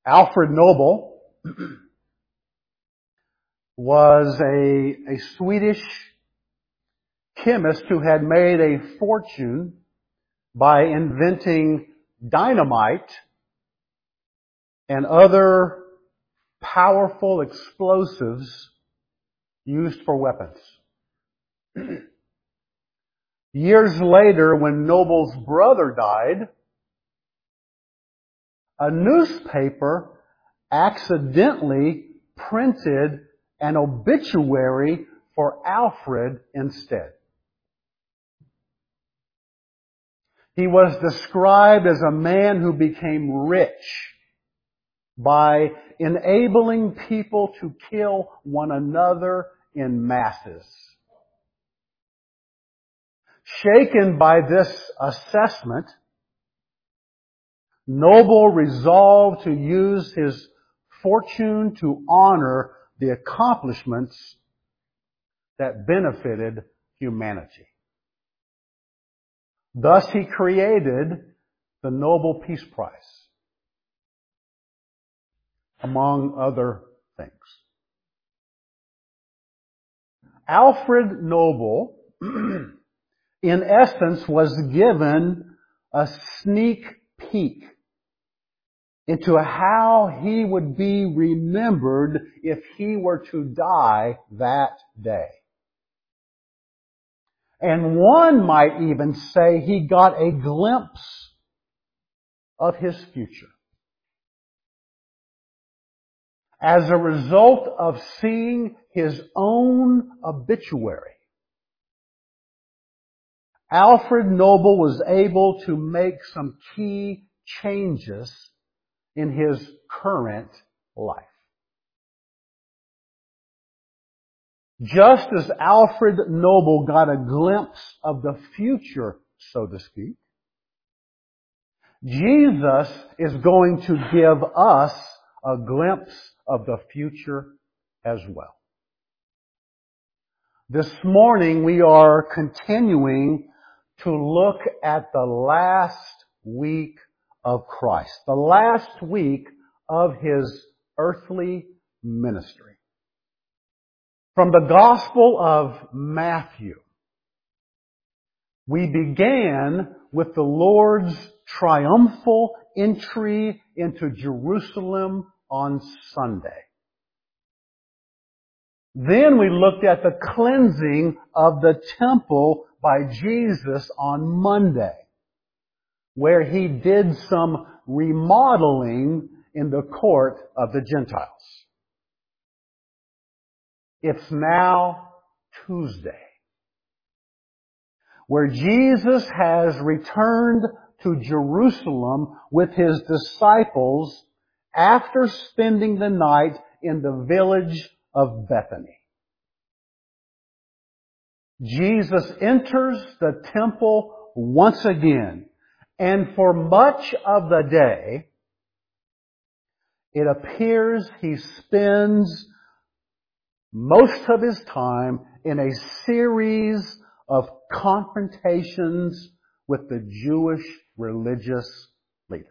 Alfred Nobel was a Swedish chemist who had made a fortune by inventing dynamite and other powerful explosives used for weapons. Years later, when Nobel's brother died, a newspaper accidentally printed an obituary for Alfred instead. He was described as a man who became rich by enabling people to kill one another in masses. Shaken by this assessment, Nobel resolved to use his fortune to honor the accomplishments that benefited humanity. Thus he created the Nobel Peace Prize, among other things. Alfred Nobel, in essence, was given a sneak peek into how he would be remembered if he were to die that day. And one might even say he got a glimpse of his future. As a result of seeing his own obituary, Alfred Nobel was able to make some key changes in his current life. Just as Alfred Nobel got a glimpse of the future, so to speak, Jesus is going to give us a glimpse of the future as well. This morning we are continuing to look at the last week of Christ, the last week of His earthly ministry. From the Gospel of Matthew, we began with the Lord's triumphal entry into Jerusalem on Sunday. Then we looked at the cleansing of the temple by Jesus on Monday, where He did some remodeling in the court of the Gentiles. It's now Tuesday, where Jesus has returned to Jerusalem with His disciples after spending the night in the village of Bethany. Jesus enters the temple once again, and for much of the day, it appears He spends most of His time in a series of confrontations with the Jewish religious leaders.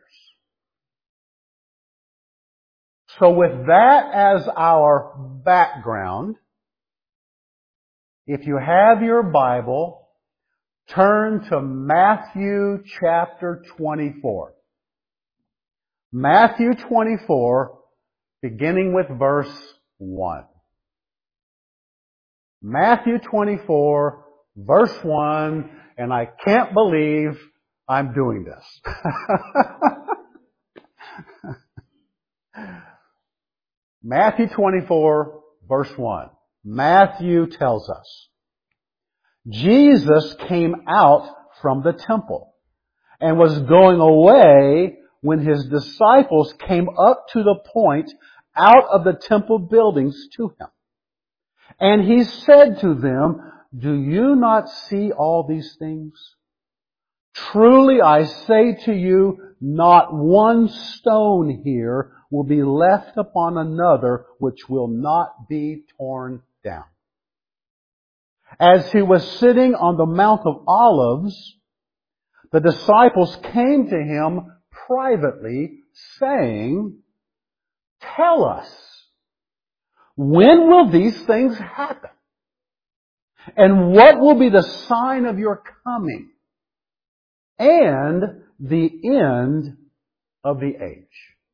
So with that as our background, if you have your Bible, turn to Matthew chapter 24. Matthew 24, beginning with verse 1. Matthew 24, verse 1, and I can't believe I'm doing this. Matthew 24, verse 1. Matthew tells us, Jesus came out from the temple and was going away when His disciples came up to the point out of the temple buildings to Him. And He said to them, "Do you not see all these things? Truly I say to you, not one stone here will be left upon another which will not be torn down." As He was sitting on the Mount of Olives, the disciples came to Him privately, saying, tell us, when will these things happen? And what will be the sign of your coming and the end of the age?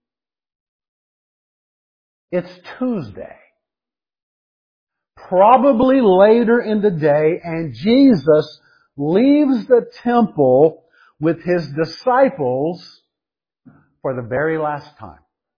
It's Tuesday, probably later in the day, and Jesus leaves the temple with His disciples for the very last time.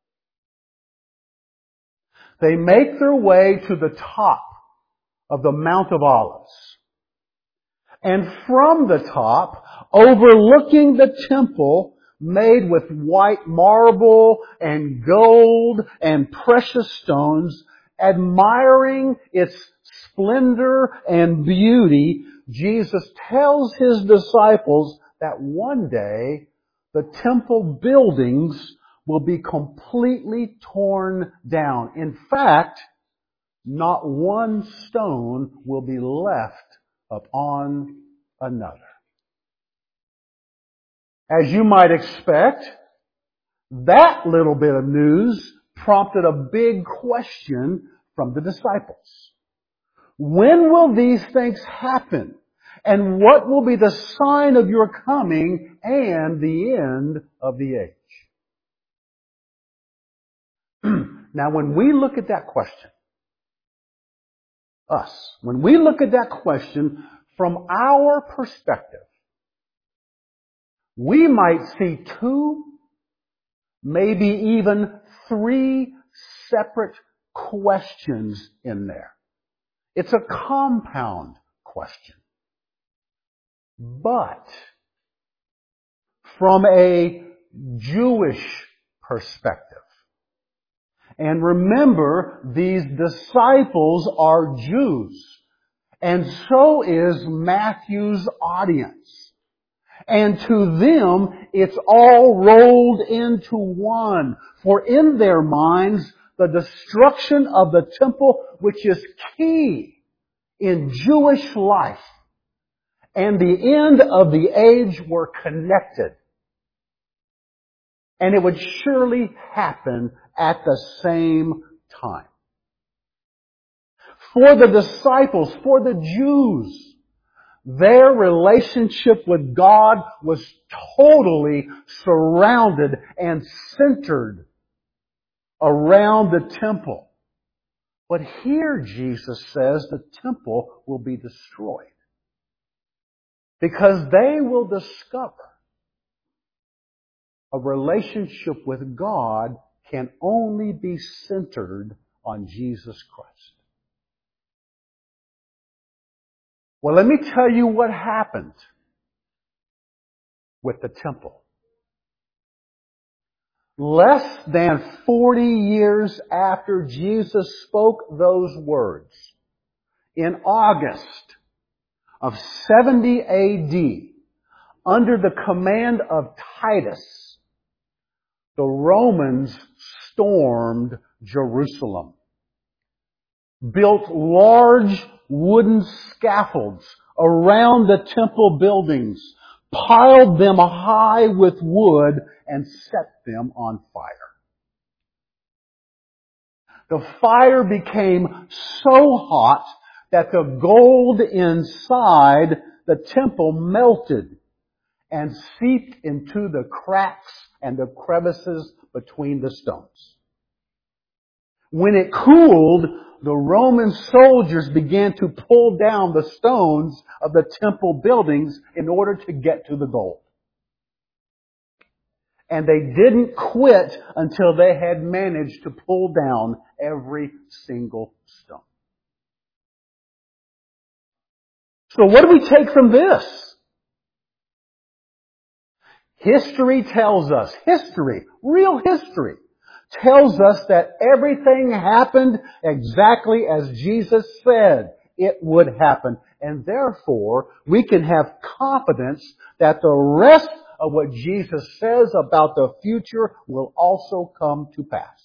They make their way to the top of the Mount of Olives. And from the top, overlooking the temple made with white marble and gold and precious stones, admiring its splendor and beauty, Jesus tells His disciples that one day the temple buildings will be completely torn down. In fact, not one stone will be left upon another. As you might expect, that little bit of news prompted a big question from the disciples. When will these things happen? And what will be the sign of your coming and the end of the age? Now, when we look at that question, when we look at that question from our perspective, we might see two, maybe even three separate questions in there. It's a compound question. But from a Jewish perspective, and remember, these disciples are Jews, and so is Matthew's audience. And to them, it's all rolled into one. For in their minds, the destruction of the temple, which is key in Jewish life, and the end of the age were connected. And it would surely happen at the same time. For the disciples, for the Jews, their relationship with God was totally surrounded and centered around the temple. But here Jesus says the temple will be destroyed, because they will discover a relationship with God can only be centered on Jesus Christ. Well, let me tell you what happened with the temple. Less than 40 years after Jesus spoke those words, in August of 70 AD, under the command of Titus, the Romans stormed Jerusalem, built large wooden scaffolds around the temple buildings, piled them high with wood, and set them on fire. The fire became so hot that the gold inside the temple melted and seeped into the cracks and the crevices between the stones. When it cooled, the Roman soldiers began to pull down the stones of the temple buildings in order to get to the gold. And they didn't quit until they had managed to pull down every single stone. So what do we take from this? History tells us, real history, tells us that everything happened exactly as Jesus said it would happen. And therefore, we can have confidence that the rest of what Jesus says about the future will also come to pass.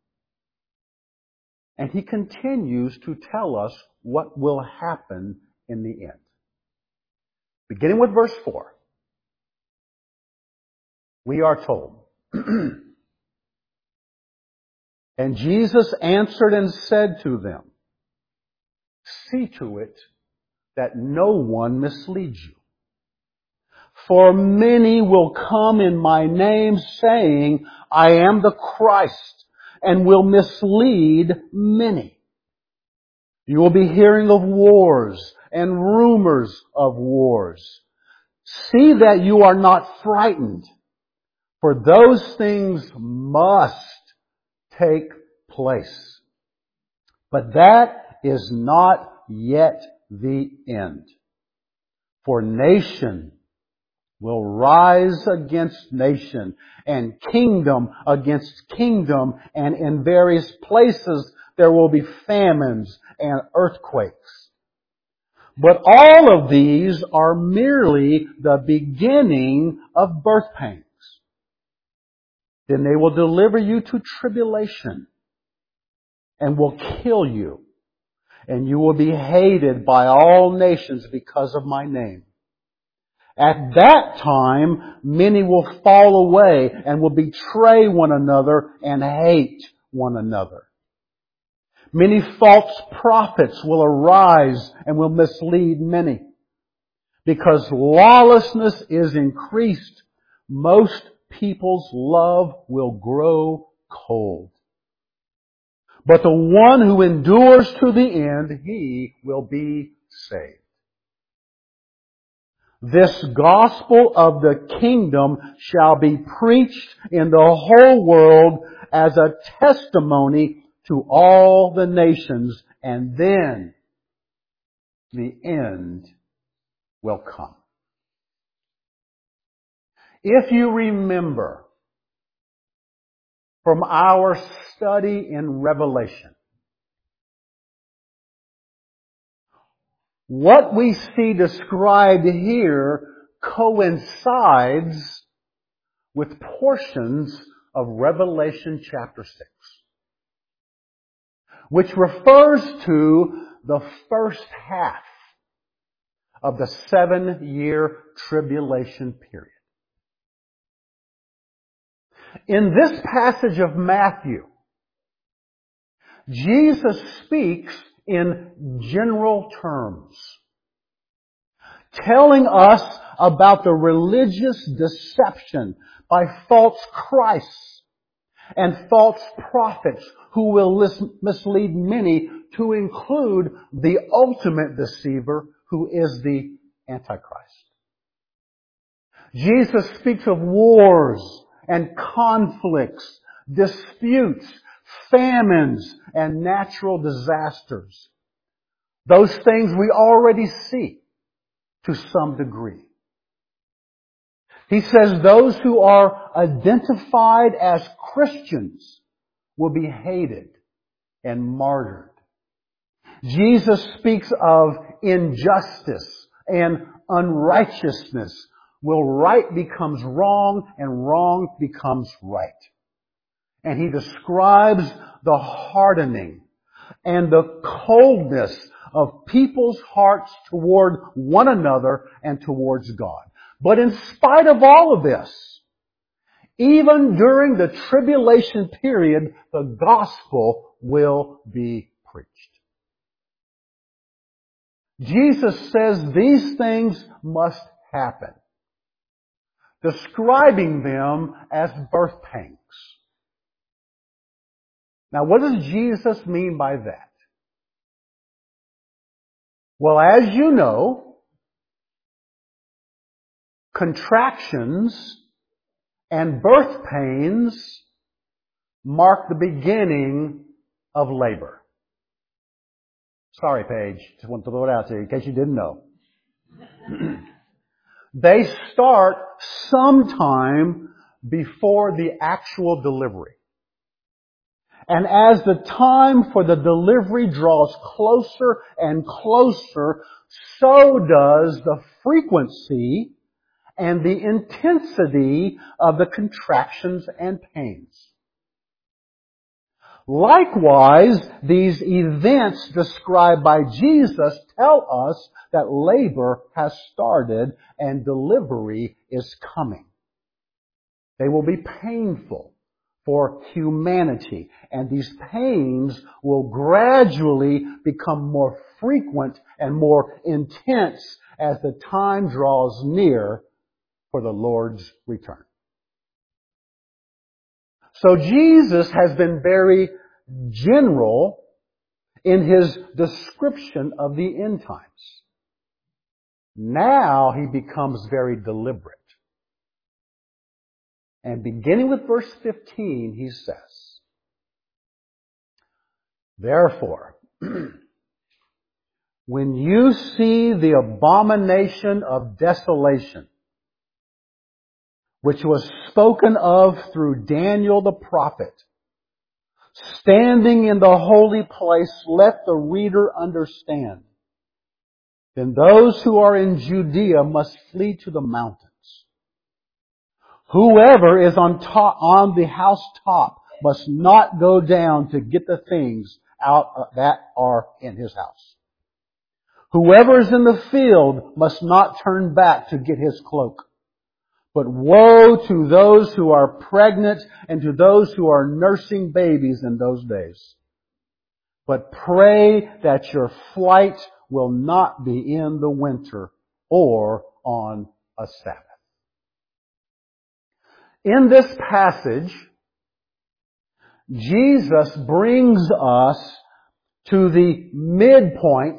And He continues to tell us what will happen in the end. Beginning with verse 4. We are told, And Jesus answered and said to them, see to it that no one misleads you. For many will come in my name saying, I am the Christ, and will mislead many. You will be hearing of wars and rumors of wars. See that you are not frightened, for those things must take place. But that is not yet the end. For nation will rise against nation, and kingdom against kingdom, and in various places there will be famines and earthquakes. But all of these are merely the beginning of birth pains. Then they will deliver you to tribulation and will kill you, and you will be hated by all nations because of my name. At that time, many will fall away and will betray one another and hate one another. Many false prophets will arise and will mislead many. Because lawlessness is increased, most people's love will grow cold. But the one who endures to the end, he will be saved. This gospel of the kingdom shall be preached in the whole world as a testimony to all the nations, and then the end will come. If you remember from our study in Revelation, what we see described here coincides with portions of Revelation chapter 6, which refers to the first half of the 7-year tribulation period. In this passage of Matthew, Jesus speaks in general terms, telling us about the religious deception by false Christs and false prophets who will mislead many, to include the ultimate deceiver, who is the Antichrist. Jesus speaks of wars and conflicts, disputes, famines, and natural disasters. Those things we already see to some degree. He says those who are identified as Christians will be hated and martyred. Jesus speaks of injustice and unrighteousness. Right becomes wrong and wrong becomes right. And he describes the hardening and the coldness of people's hearts toward one another and towards God. But in spite of all of this, even during the tribulation period, the gospel will be preached. Jesus says these things must happen, describing them as birth pangs. Now, what does Jesus mean by that? Well, as you know, contractions and birth pains mark the beginning of labor. Sorry, Paige. Just want to throw it out there in case you didn't know. They start sometime before the actual delivery. And as the time for the delivery draws closer and closer, so does the frequency and the intensity of the contractions and pains. Likewise, these events described by Jesus tell us that labor has started and delivery is coming. They will be painful for humanity. And these pains will gradually become more frequent and more intense as the time draws near for the Lord's return. So Jesus has been very general in His description of the end times. Now He becomes very deliberate. And beginning with verse 15, He says, "Therefore, when you see the abomination of desolation, which was spoken of through Daniel the prophet, standing in the holy place, let the reader understand. Then those who are in Judea must flee to the mountains. Whoever is on the housetop must not go down to get the things out that are in his house. Whoever is in the field must not turn back to get his cloak. But woe to those who are pregnant and to those who are nursing babies in those days. But pray that your flight will not be in the winter or on a Sabbath." In this passage, Jesus brings us to the midpoint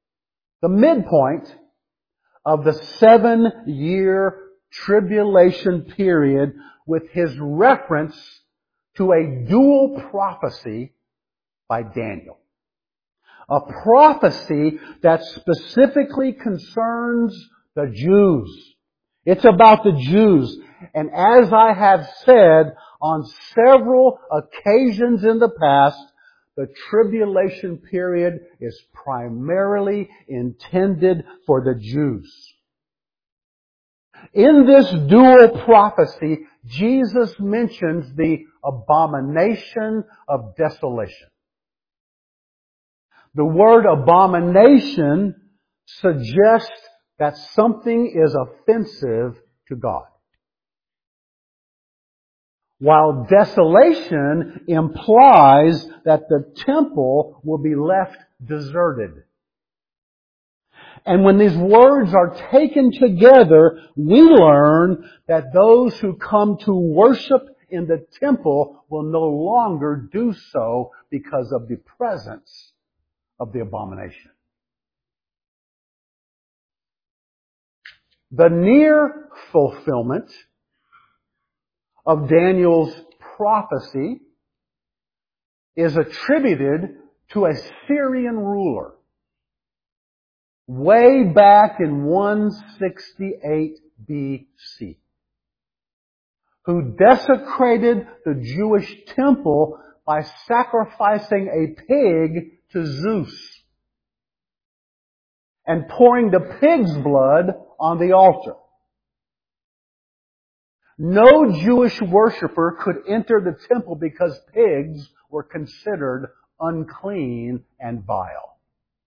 of the 7-year tribulation period with His reference to a dual prophecy by Daniel. A prophecy that specifically concerns the Jews. It's about the Jews. And as I have said on several occasions in the past, the tribulation period is primarily intended for the Jews. In this dual prophecy, Jesus mentions the abomination of desolation. The word abomination suggests that something is offensive to God, while desolation implies that the temple will be left deserted. And when these words are taken together, we learn that those who come to worship in the temple will no longer do so because of the presence of the abomination. The near fulfillment of Daniel's prophecy is attributed to a Syrian ruler way back in 168 BC, who desecrated the Jewish temple by sacrificing a pig to Zeus and pouring the pig's blood on the altar. No Jewish worshiper could enter the temple because pigs were considered unclean and vile.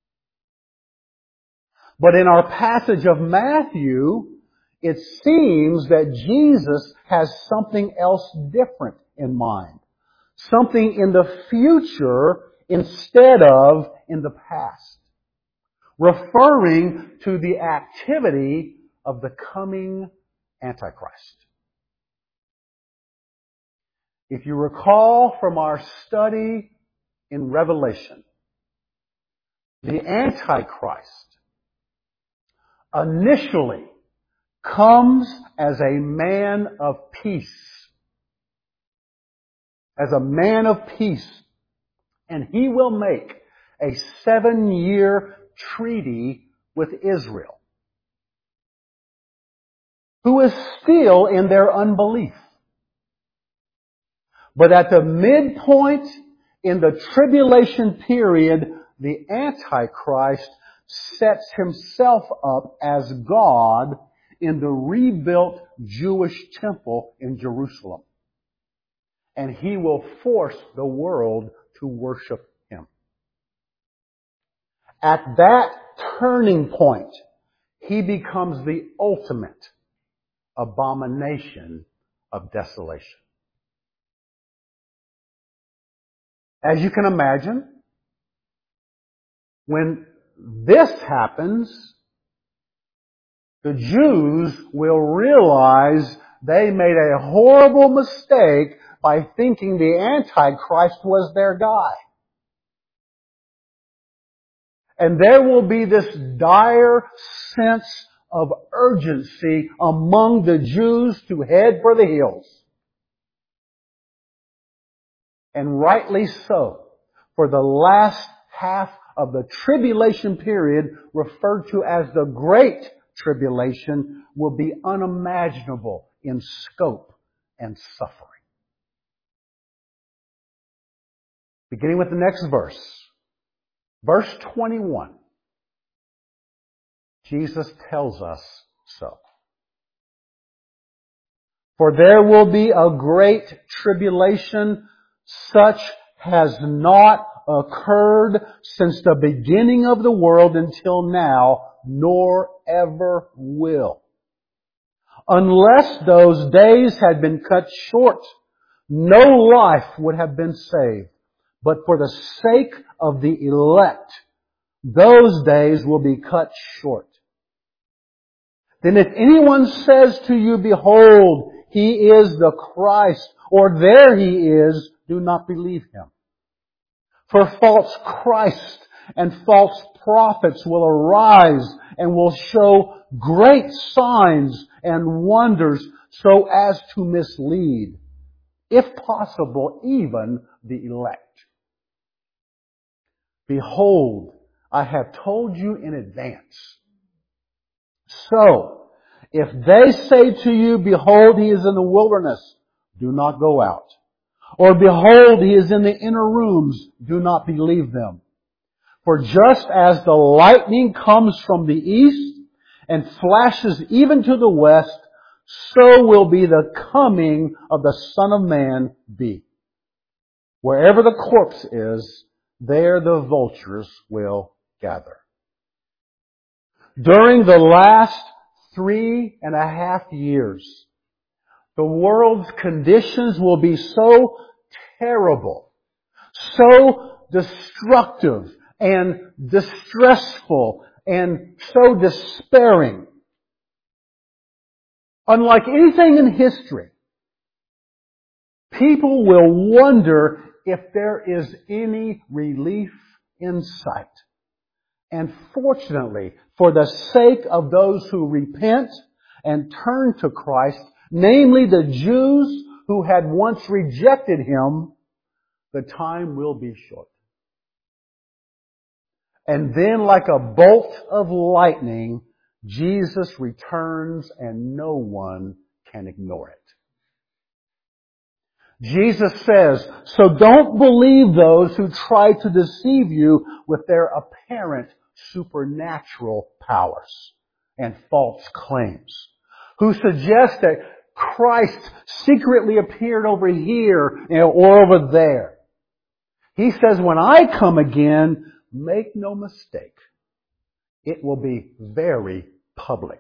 But in our passage of Matthew, it seems that Jesus has something else different in mind. Something in the future instead of in the past. Referring to the activity of the coming Antichrist. If you recall from our study in Revelation, the Antichrist initially comes as a man of peace. As a man of peace. And he will make a 7-year treaty with Israel, who is still in their unbelief. But at the midpoint in the tribulation period, the Antichrist sets himself up as God in the rebuilt Jewish temple in Jerusalem. And he will force the world to worship him. At that turning point, he becomes the ultimate abomination of desolation. As you can imagine, when this happens, the Jews will realize they made a horrible mistake by thinking the Antichrist was their guy. And there will be this dire sense of urgency among the Jews to head for the hills. And rightly so, for the last half of the tribulation period, referred to as the Great Tribulation, will be unimaginable in scope and suffering. Beginning with the next verse. Verse 21. Jesus tells us so. For there will be a great tribulation, such has not occurred since the beginning of the world until now, nor ever will. Unless those days had been cut short, no life would have been saved. But for the sake of the elect, those days will be cut short. Then if anyone says to you, behold, he is the Christ, or there he is, do not believe him. For false Christ and false prophets will arise and will show great signs and wonders so as to mislead, if possible, even the elect. Behold, I have told you in advance. So, if they say to you, behold, he is in the wilderness, do not go out. Or behold, he is in the inner rooms, do not believe them. For just as the lightning comes from the east and flashes even to the west, so will be the coming of the Son of Man be. Wherever the corpse is, there the vultures will gather. During the last 3.5 years, the world's conditions will be so terrible, so destructive and distressful and so despairing. Unlike anything in history, people will wonder if there is any relief in sight. And fortunately, for the sake of those who repent and turn to Christ, namely the Jews who had once rejected Him, the time will be short. And then, like a bolt of lightning, Jesus returns and no one can ignore it. Jesus says, so don't believe those who try to deceive you with their apparent supernatural powers and false claims, who suggest that Christ secretly appeared over here or over there. He says, when I come again, make no mistake, it will be very public.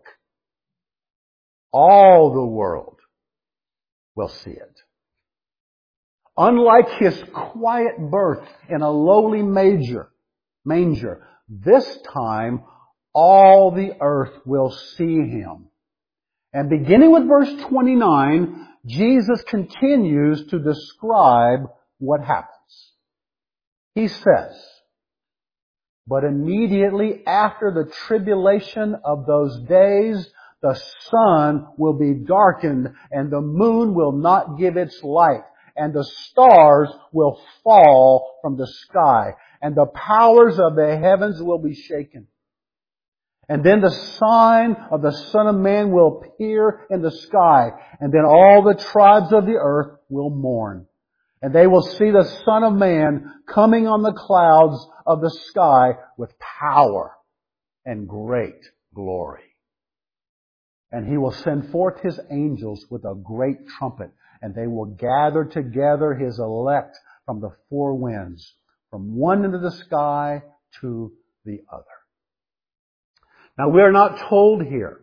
All the world will see it. Unlike His quiet birth in a lowly manger, this time all the earth will see Him. And beginning with verse 29, Jesus continues to describe what happens. He says, but immediately after the tribulation of those days, the sun will be darkened and the moon will not give its light, and the stars will fall from the sky, and the powers of the heavens will be shaken. And then the sign of the Son of Man will appear in the sky, and then all the tribes of the earth will mourn. And they will see the Son of Man coming on the clouds of the sky with power and great glory. And He will send forth His angels with a great trumpet, and they will gather together His elect from the four winds, from one end of the sky to the other. Now, we are not told here,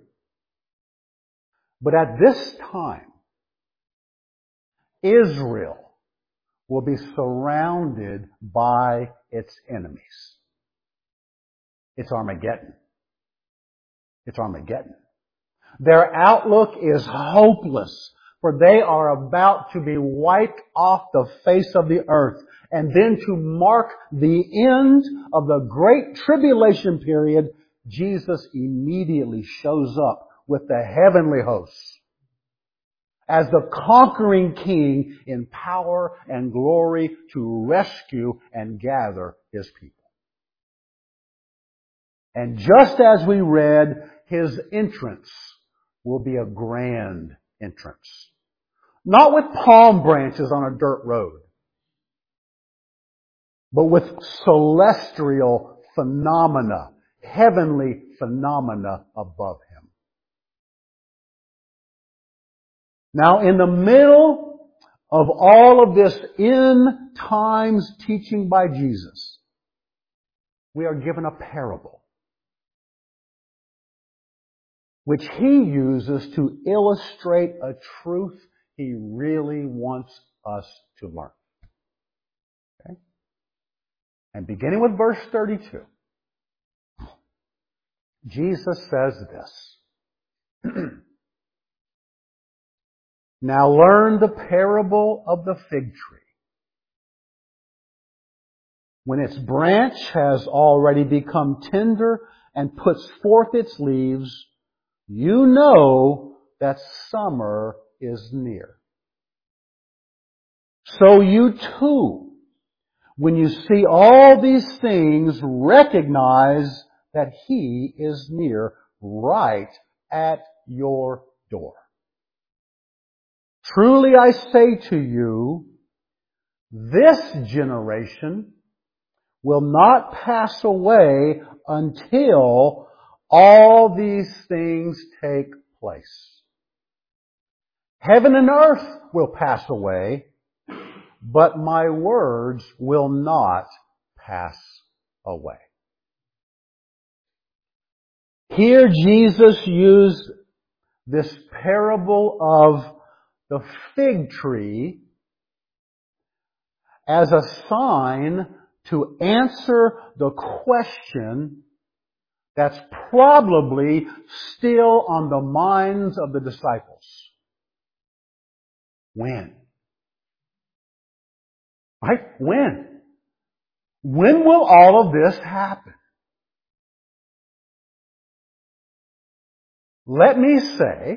but at this time, Israel will be surrounded by its enemies. It's Armageddon. It's Armageddon. Their outlook is hopeless, for they are about to be wiped off the face of the earth. And then to mark the end of the great tribulation period, Jesus immediately shows up with the heavenly hosts as the conquering king in power and glory to rescue and gather His people. And just as we read, His entrance will be a grand entrance. Not with palm branches on a dirt road, but with celestial phenomena, heavenly phenomena above Him. Now, in the middle of all of this end times teaching by Jesus, we are given a parable which He uses to illustrate a truth He really wants us to learn. Okay? And beginning with verse 32, Jesus says this. Now learn the parable of the fig tree. When its branch has already become tender and puts forth its leaves, you know that summer is near. So you too, when you see all these things, recognize that He is near, right at your door. Truly I say to you, this generation will not pass away until all these things take place. Heaven and earth will pass away, but my words will not pass away. Here Jesus used this parable of the fig tree as a sign to answer the question that's probably still on the minds of the disciples. When? Right? When? When will all of this happen? Let me say,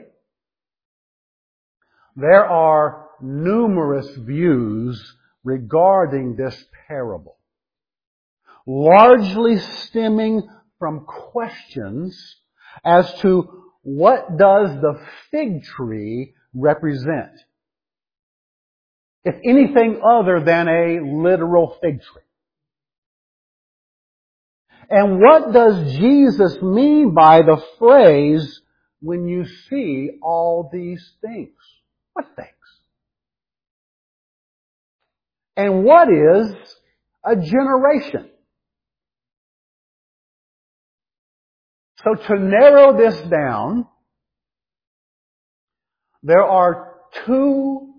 there are numerous views regarding this parable, largely stemming from questions as to what does the fig tree represent, if anything other than a literal fig tree. And what does Jesus mean by the phrase, when you see all these things? What things? And what is a generation? So to narrow this down, there are two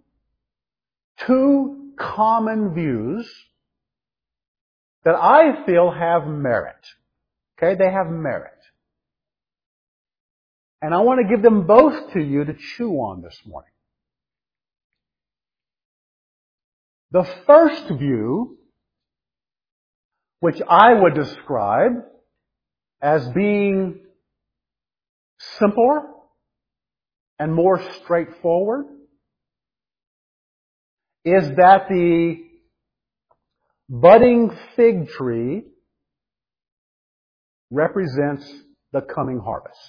common views that I feel have merit. Okay, they have merit. And I want to give them both to you to chew on this morning. The first view, which I would describe as being simpler and more straightforward, is that the budding fig tree represents the coming harvest.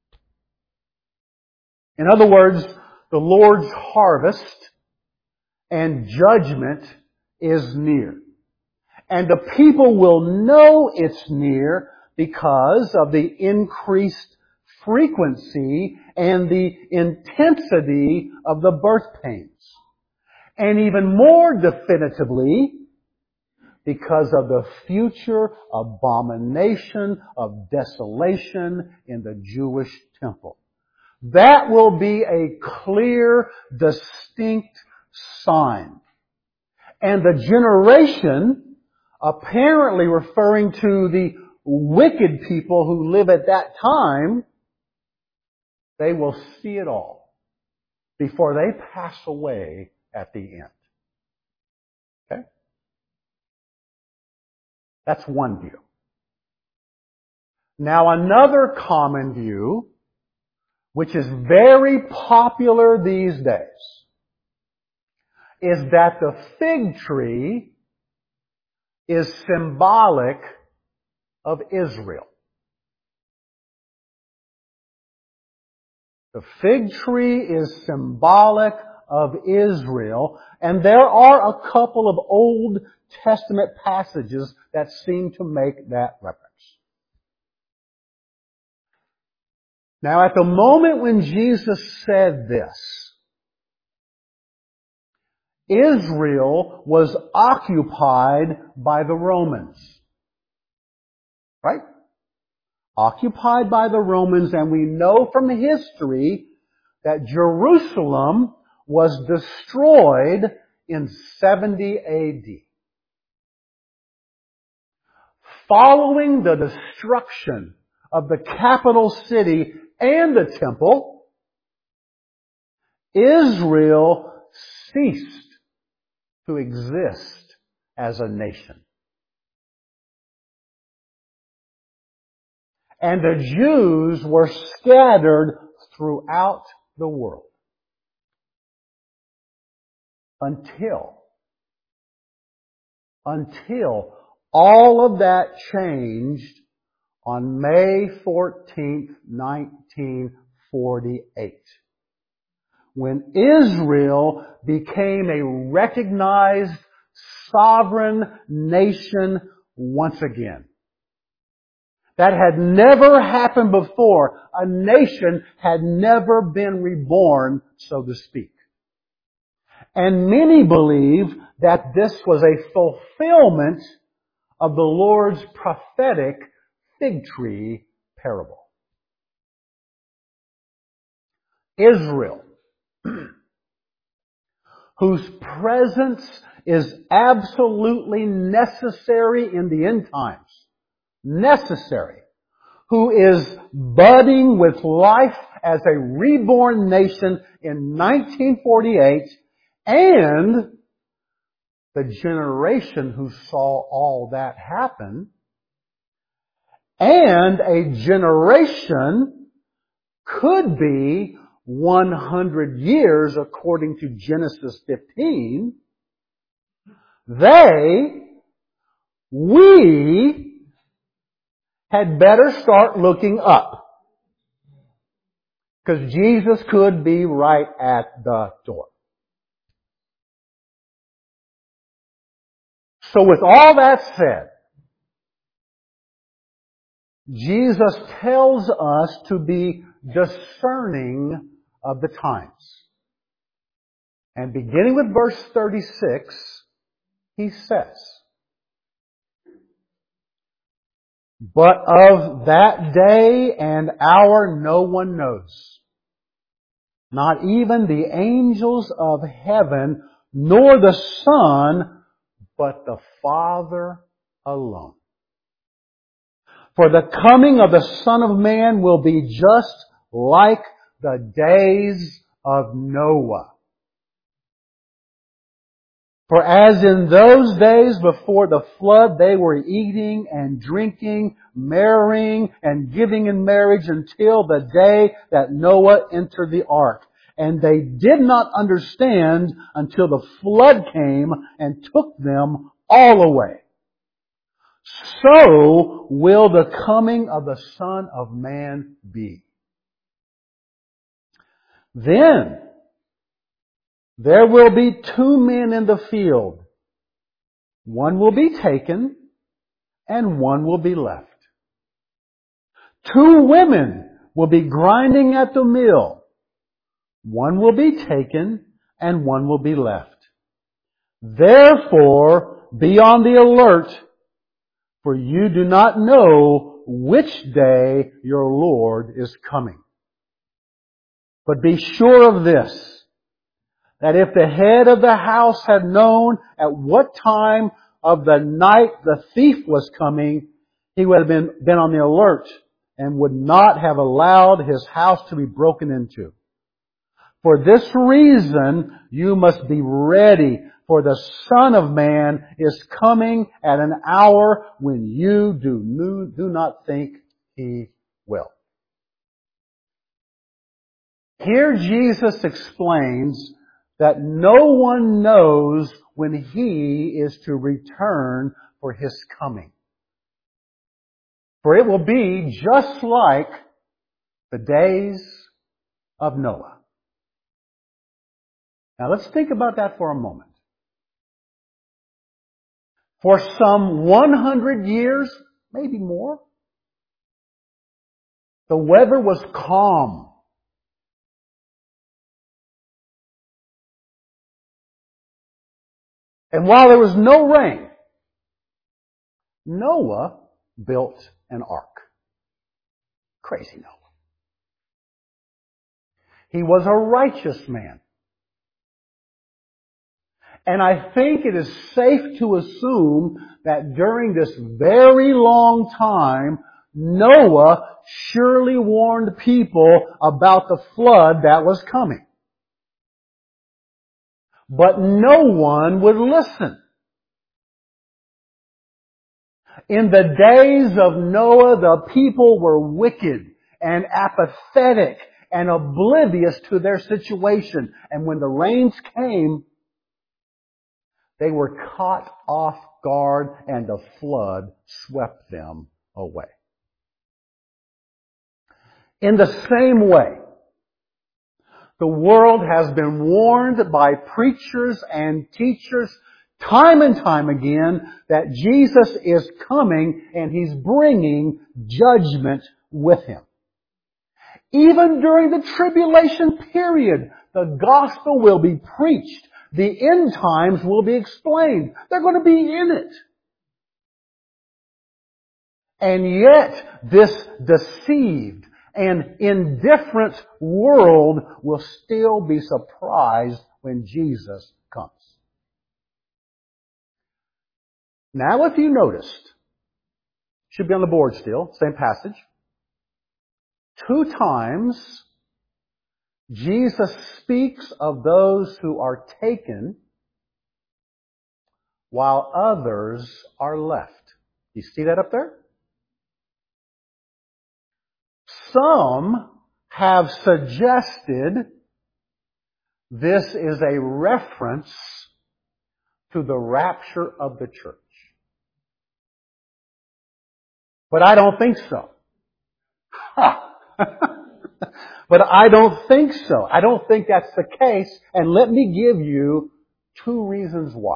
In other words, the Lord's harvest and judgment is near. And the people will know it's near because of the increased frequency and the intensity of the birth pains. And even more definitively, because of the future abomination of desolation in the Jewish temple. That will be a clear, distinct sign. And the generation, apparently referring to the wicked people who live at that time, they will see it all before they pass away at the end. Okay? That's one view. Now another common view, which is very popular these days, is that the fig tree is symbolic of Israel. The fig tree is symbolic of Israel, and there are a couple of Old Testament passages that seem to make that reference. Now, at the moment when Jesus said this, Israel was occupied by the Romans. Right? Occupied by the Romans, and we know from history that Jerusalem was destroyed in 70 AD. Following the destruction of the capital city and the temple, Israel ceased to exist as a nation. And the Jews were scattered throughout the world. Until all of that changed on May 14th, 1948. When Israel became a recognized sovereign nation once again. That had never happened before. A nation had never been reborn, so to speak. And many believe that this was a fulfillment of the Lord's prophetic fig tree parable. Israel, whose presence is absolutely necessary in the end times, necessary, who is budding with life as a reborn nation in 1948, and the generation who saw all that happen, and a generation could be 100 years according to Genesis 15, we had better start looking up. Because Jesus could be right at the door. So with all that said, Jesus tells us to be discerning of the times. And beginning with verse 36, he says, "But of that day and hour no one knows, not even the angels of heaven, nor the Son, but the Father alone. For the coming of the Son of Man will be just like the days of Noah. For as in those days before the flood they were eating and drinking, marrying and giving in marriage until the day that Noah entered the ark. And they did not understand until the flood came and took them all away. So will the coming of the Son of Man be. Then there will be 2 men in the field. One will be taken and one will be left. 2 women will be grinding at the mill. One will be taken and one will be left. Therefore, be on the alert, for you do not know which day your Lord is coming. But be sure of this, that if the head of the house had known at what time of the night the thief was coming, he would have been on the alert and would not have allowed his house to be broken into. For this reason, you must be ready, for the Son of Man is coming at an hour when you do not think He will. Here Jesus explains that no one knows when He is to return for His coming. For it will be just like the days of Noah. Now let's think about that for a moment. For some 100 years, maybe more, the weather was calm. And while there was no rain, Noah built an ark. Crazy Noah. He was a righteous man. And I think it is safe to assume that during this very long time, Noah surely warned people about the flood that was coming. But no one would listen. In the days of Noah, the people were wicked and apathetic and oblivious to their situation. And when the rains came, they were caught off guard and the flood swept them away. In the same way, the world has been warned by preachers and teachers time and time again that Jesus is coming and He's bringing judgment with Him. Even during the tribulation period, the gospel will be preached. The end times will be explained. They're going to be in it. And yet, this deceived and indifferent world will still be surprised when Jesus comes. Now, if you noticed, should be on the board still, same passage. 2 times, Jesus speaks of those who are taken while others are left. You see that up there? Some have suggested this is a reference to the rapture of the church. But I don't think so. But I don't think so. I don't think that's the case. And let me give you 2 reasons why.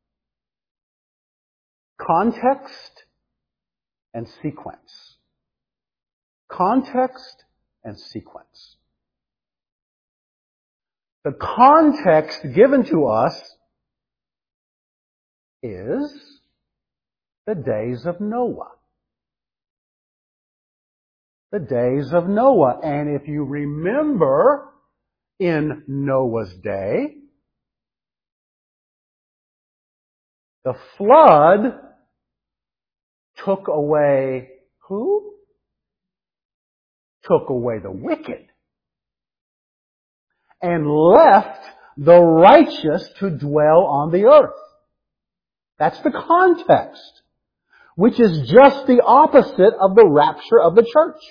Context and sequence. Context and sequence. The context given to us is the days of Noah. The days of Noah. And if you remember, in Noah's day, the flood took away who? Took away the wicked. And left the righteous to dwell on the earth. That's the context. Which is just the opposite of the rapture of the church.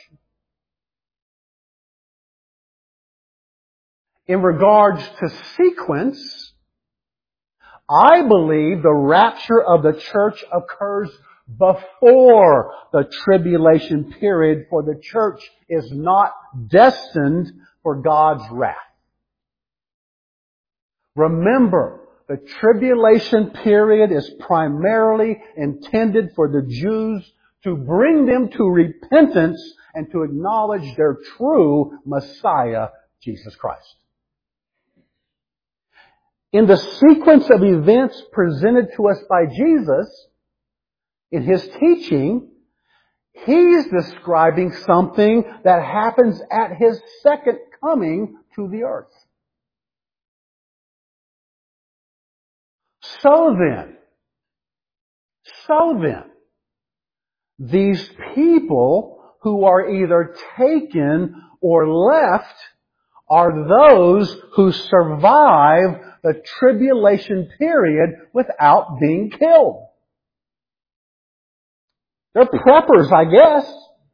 In regards to sequence, I believe the rapture of the church occurs before the tribulation period, for the church is not destined for God's wrath. Remember, the tribulation period is primarily intended for the Jews to bring them to repentance and to acknowledge their true Messiah, Jesus Christ. In the sequence of events presented to us by Jesus, in His teaching, He's describing something that happens at His second coming to the earth. So then, these people who are either taken or left are those who survive the tribulation period without being killed. They're preppers, I guess.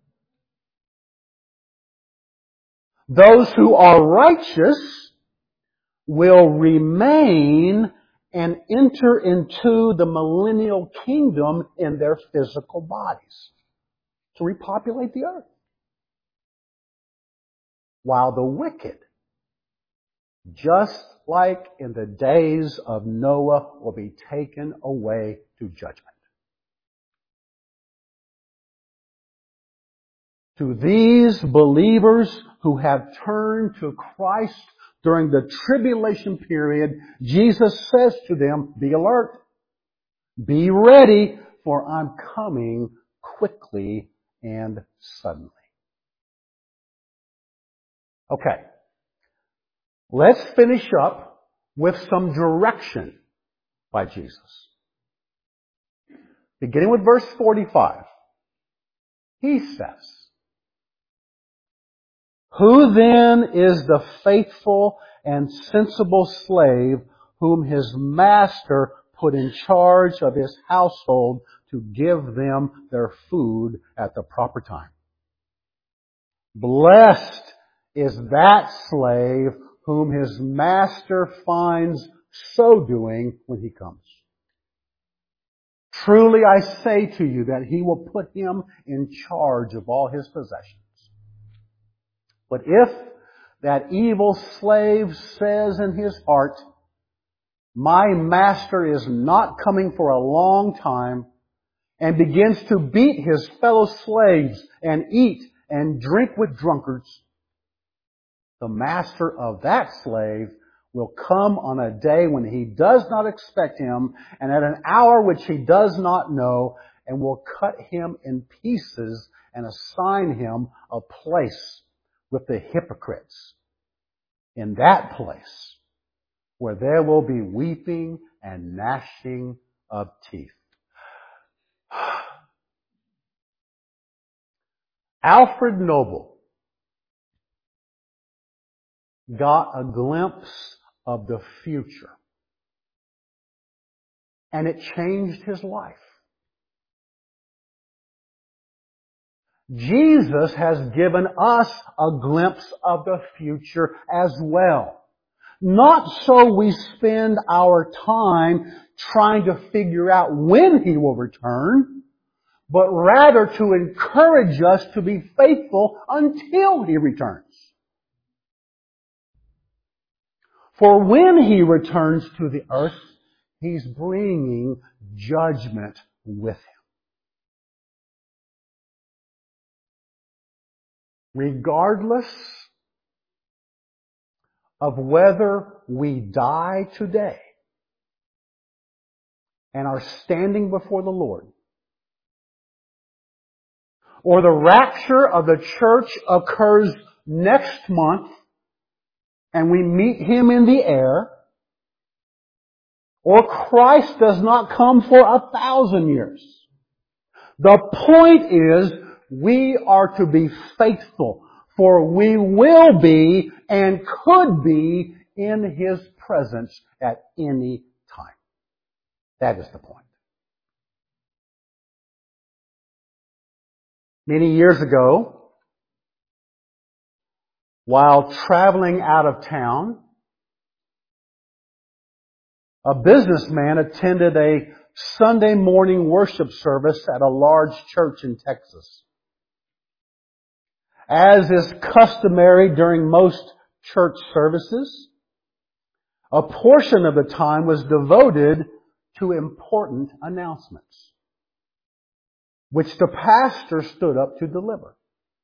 Those who are righteous will remain and enter into the millennial kingdom in their physical bodies to repopulate the earth. While the wicked, just like in the days of Noah, will be taken away to judgment. To these believers who have turned to Christ during the tribulation period, Jesus says to them, be alert, be ready, for I'm coming quickly and suddenly. Okay, let's finish up with some direction by Jesus. Beginning with verse 45, he says, who then is the faithful and sensible slave whom his master put in charge of his household to give them their food at the proper time? Blessed is that slave whom his master finds so doing when he comes. Truly I say to you that he will put him in charge of all his possessions. But if that evil slave says in his heart, my master is not coming for a long time, and begins to beat his fellow slaves and eat and drink with drunkards, the master of that slave will come on a day when he does not expect him, and at an hour which he does not know, and will cut him in pieces and assign him a place with the hypocrites. In that place where there will be weeping and gnashing of teeth. Alfred Noble got a glimpse of the future, and it changed his life. Jesus has given us a glimpse of the future as well. Not so we spend our time trying to figure out when He will return, but rather to encourage us to be faithful until He returns. For when He returns to the earth, He's bringing judgment with Him. Regardless of whether we die today and are standing before the Lord, or the rapture of the church occurs next month and we meet Him in the air, or Christ does not come for 1,000 years. The point is, we are to be faithful, for we will be and could be in His presence at any time. That is the point. Many years ago, while traveling out of town, a businessman attended a Sunday morning worship service at a large church in Texas. As is customary during most church services, a portion of the time was devoted to important announcements, which the pastor stood up to deliver.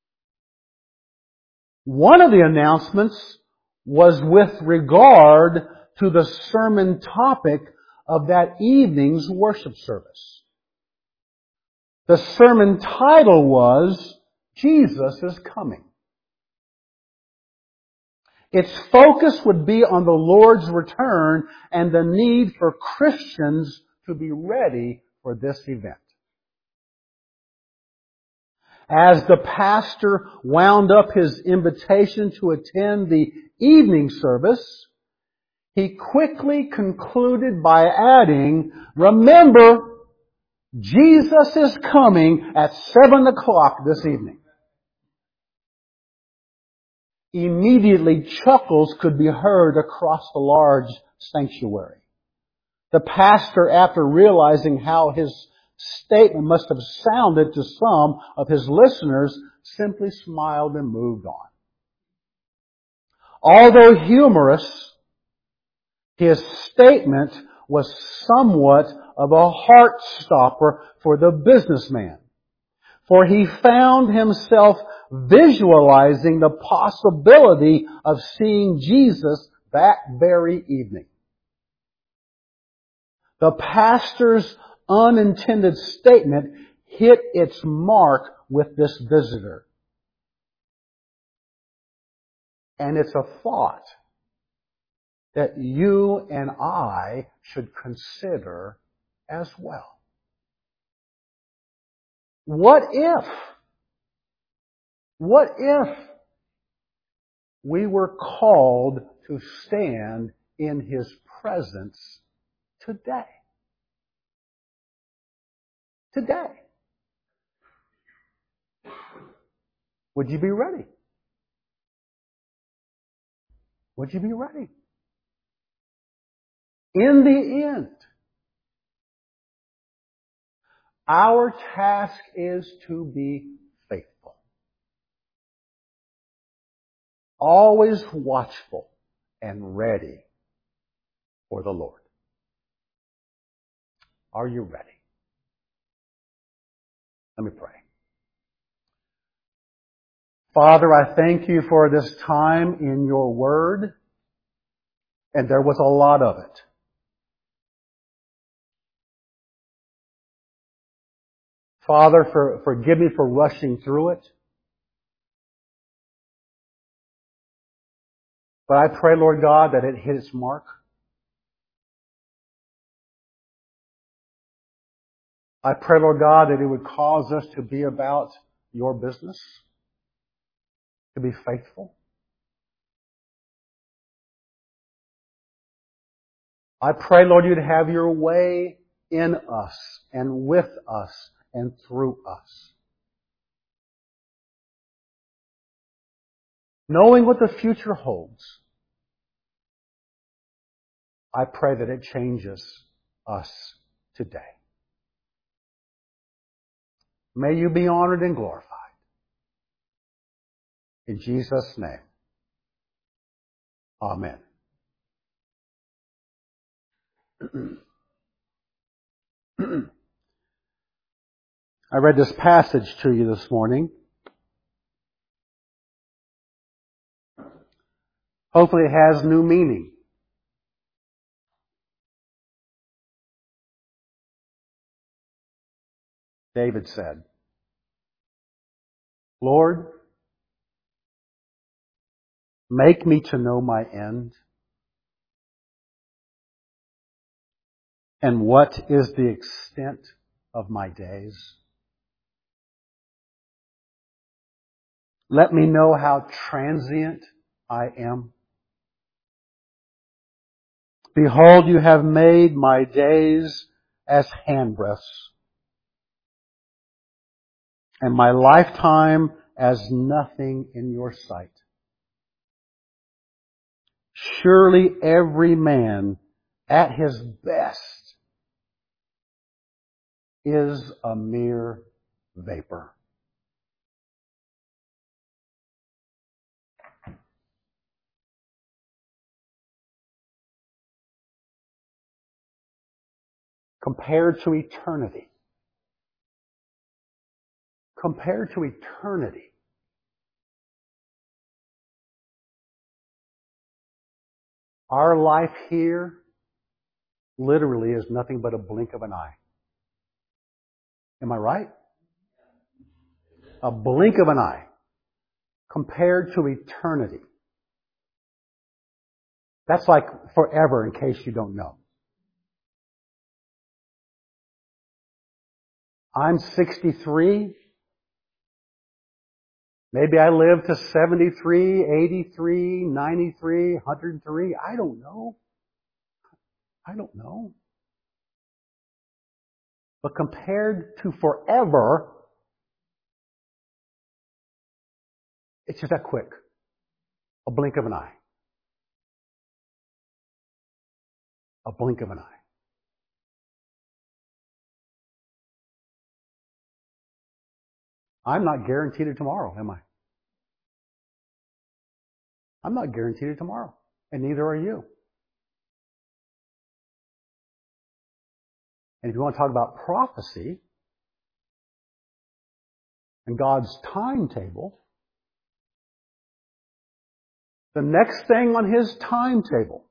One of the announcements was with regard to the sermon topic of that evening's worship service. The sermon title was, Jesus is Coming. Its focus would be on the Lord's return and the need for Christians to be ready for this event. As the pastor wound up his invitation to attend the evening service, he quickly concluded by adding, "Remember, Jesus is coming at 7 o'clock this evening." Immediately, chuckles could be heard across the large sanctuary. The pastor, after realizing how his statement must have sounded to some of his listeners, simply smiled and moved on. Although humorous, his statement was somewhat of a heart stopper for the businessman, for he found himself visualizing the possibility of seeing Jesus that very evening. The pastor's unintended statement hit its mark with this visitor. And it's a thought that you and I should consider as well. What if we were called to stand in His presence today? Today. Would you be ready? Would you be ready? In the end, our task is to be faithful. Always watchful and ready for the Lord. Are you ready? Let me pray. Father, I thank you for this time in your word, and there was a lot of it. Father, forgive me for rushing through it. But I pray, Lord God, that it hit its mark. I pray, Lord God, that it would cause us to be about your business, to be faithful. I pray, Lord, you'd have your way in us and with us and through us. Knowing what the future holds, I pray that it changes us today. May you be honored and glorified. In Jesus' name, amen. I read this passage to you this morning. Hopefully it has new meaning. David said, "Lord, make me to know my end, and what is the extent of my days. Let me know how transient I am. Behold, you have made my days as handbreadths, and my lifetime as nothing in your sight. Surely every man at his best is a mere vapor." Compared to eternity. Compared to eternity. Our life here literally is nothing but a blink of an eye. Am I right? A blink of an eye compared to eternity. That's like forever, in case you don't know. I'm 63. Maybe I live to 73, 83, 93, 103. I don't know. I don't know. But compared to forever, it's just that quick. A blink of an eye. A blink of an eye. I'm not guaranteed of tomorrow, am I? I'm not guaranteed of tomorrow. And neither are you. And if you want to talk about prophecy and God's timetable, the next thing on His timetable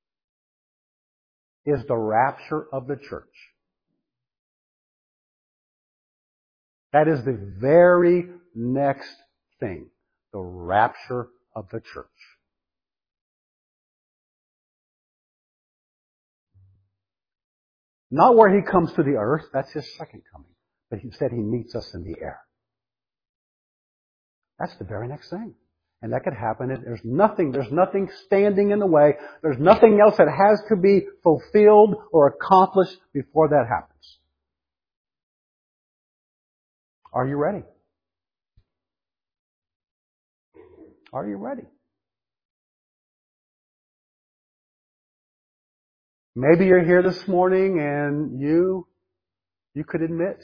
is the rapture of the church. That is the very next thing. The rapture of the church. Not where He comes to the earth. That's His second coming. But instead He meets us in the air. That's the very next thing. And that could happen. There's nothing standing in the way. There's nothing else that has to be fulfilled or accomplished before that happens. Are you ready? Are you ready? Maybe you're here this morning and you could admit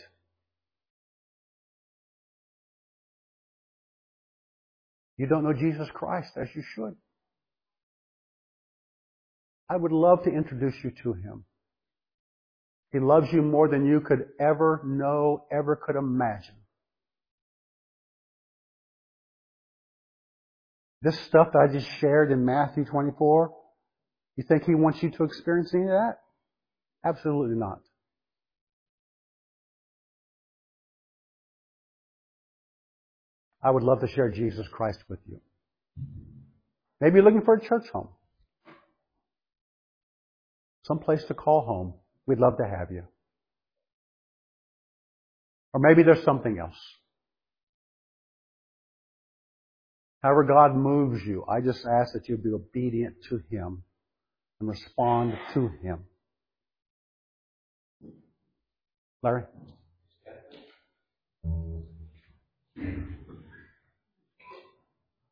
you don't know Jesus Christ as you should. I would love to introduce you to Him. He loves you more than you could ever know, ever could imagine. This stuff that I just shared in Matthew 24, you think He wants you to experience any of that? Absolutely not. I would love to share Jesus Christ with you. Maybe you're looking for a church home. Some place to call home. We'd love to have you. Or maybe there's something else. However God moves you, I just ask that you be obedient to Him and respond to Him. Larry?